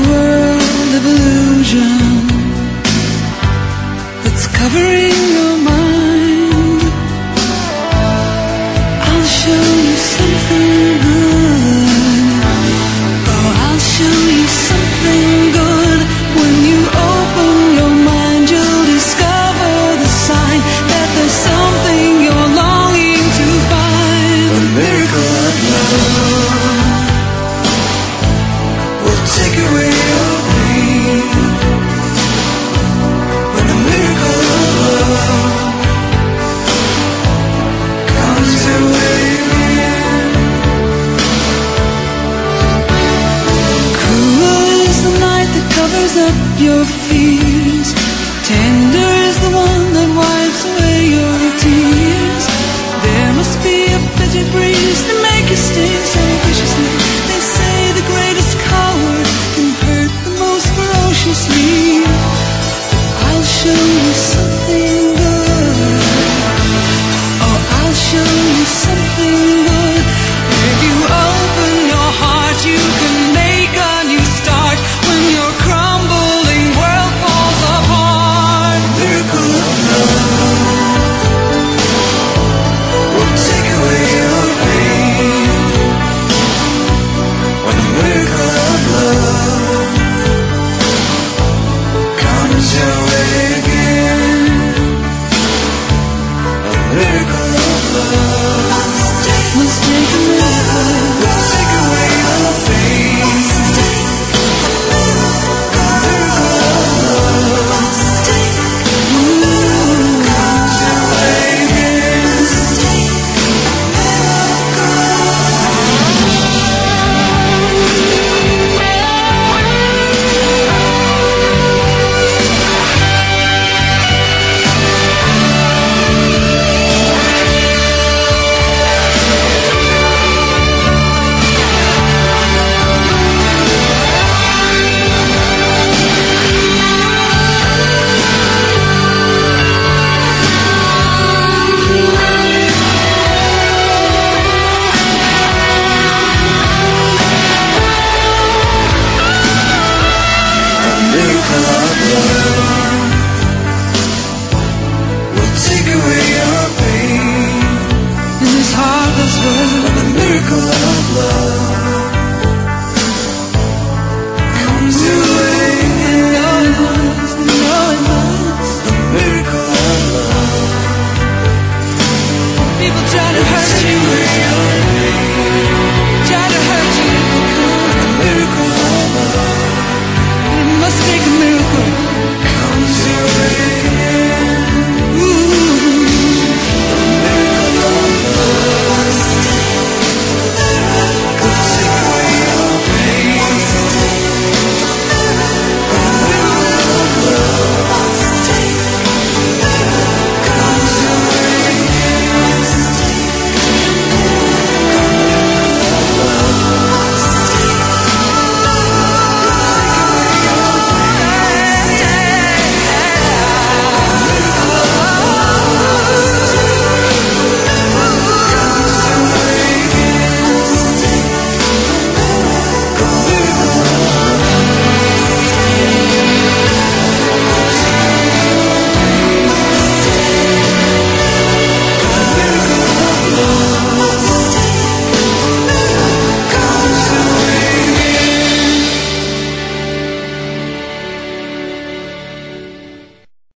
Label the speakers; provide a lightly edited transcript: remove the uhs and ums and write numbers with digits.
Speaker 1: world of illusion that's covering your mind. I'll show you something good. Oh, I'll show you something good. When you open your mind, you'll discover the sign that there's something you're longing to find.
Speaker 2: A miracle of love will take away your pain. When the miracle of love comes your way again.
Speaker 1: Cruel is the night that covers up your fears. Tender is the one that wipes away your tears. There must be a bitter breeze to make you stay so viciously. They say the greatest coward can hurt the most ferociously. I'll show you something good. Oh, I'll show you something good. If you open your heart, you can make a new start. When your crumbling world falls apart,
Speaker 2: Miracle of love will take away your pain. When the miracle of love comes your way again. A miracle of love
Speaker 1: must take a miracle.
Speaker 2: will take away your pain. A miracle of love comes your way again. A miracle of love